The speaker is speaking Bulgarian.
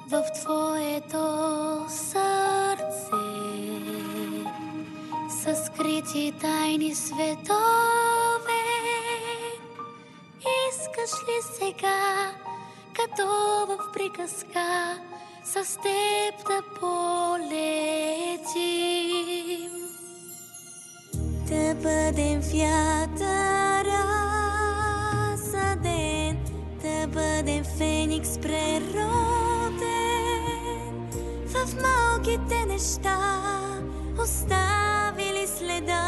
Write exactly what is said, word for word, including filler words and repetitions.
в твоето сърце са скрити тайни светове. Искаш ли сега, като в приказка, с теб да полетим? Да бъдем вятъра за ден, да бъдем феникс прероден, в малките неща оставили следа.